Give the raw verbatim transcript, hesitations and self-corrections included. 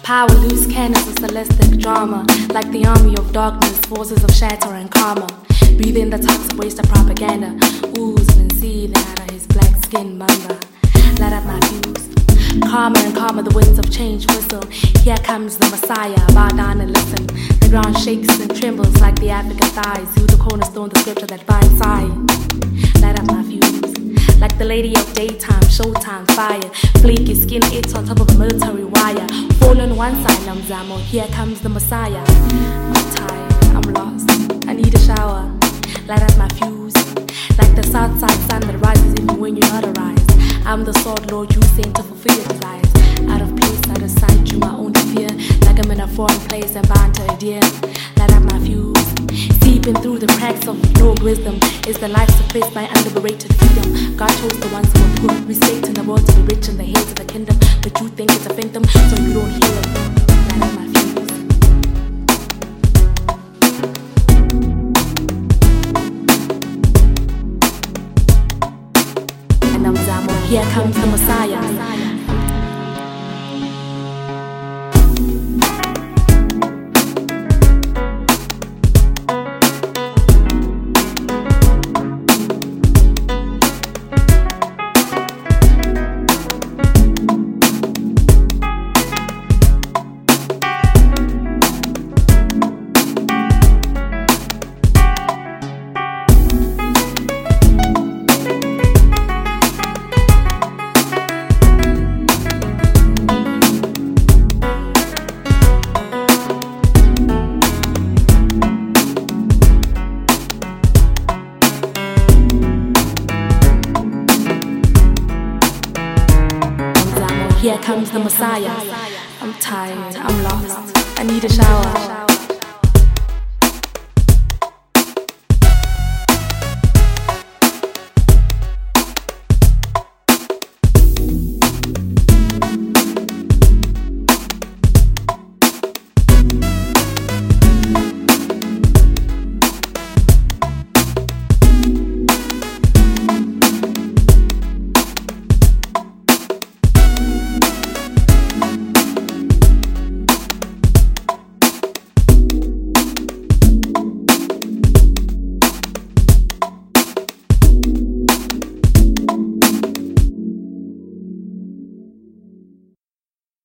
Power, loose cannons of celestic drama, like the army of darkness, forces of shatter and karma. Breathe in the toxic waste of propaganda, oozing and seething out of his black skin mamba. Light up my fuse. Calmer and calmer, the winds of change whistle. Here comes the Messiah, bow down and listen. The ground shakes and trembles like the African thighs. You the cornerstone, the scripture that finds sight. Light up my fuse. Like the lady of daytime, showtime, fire. Flaky skin, it's on top of a military wire. Fall on one side, Namzamo, here comes the Messiah. I'm tired, I'm lost, I need a shower. Light up my fuse. Like the south side sun that rises even when you're not arise. I'm the sword lord you sent to fulfill your desires. Out of place, out of sight, you my only fear. Like I'm in a foreign place and bound to a deer. Light up my fuse. Seeping through the cracks of ignored wisdom is the life suppressed by unliberated freedom. God chose the ones who are poor, respecting the world to be rich in the heads of the kingdom. But you think it's a phantom, so you don't hear it. Light up my fuse. And I'm Zamo, here comes the Messiah. Here comes the Messiah. I'm tired, I'm lost, I need a shower.